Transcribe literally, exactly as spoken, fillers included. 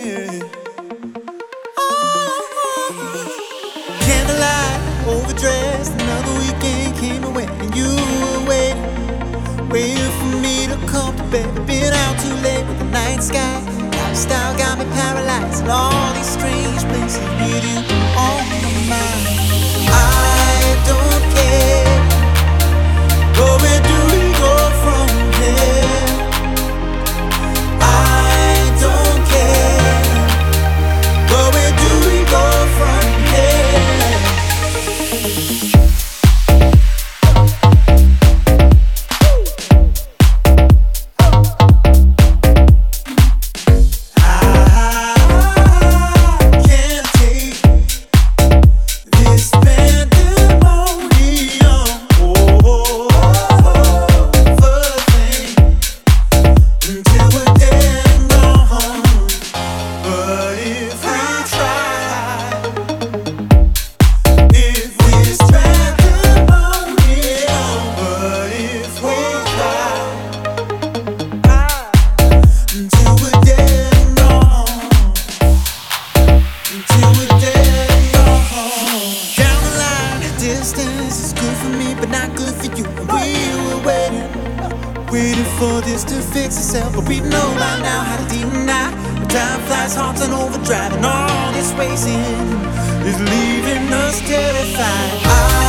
Candlelight, overdressed, another weekend came away, and you were waiting, waiting for me to come to bed. Been out too late with the night sky. Lifestyle got me paralyzed in all these strange places with you on my mind. I don't care, but where do we go from here? I don't care, but where do we go from here? Distance is good for me, but not good for you. And we were waiting, waiting for this to fix itself. But we know by now how to deny. Time flies, hearts on overdrive, and all this racing is leaving us terrified.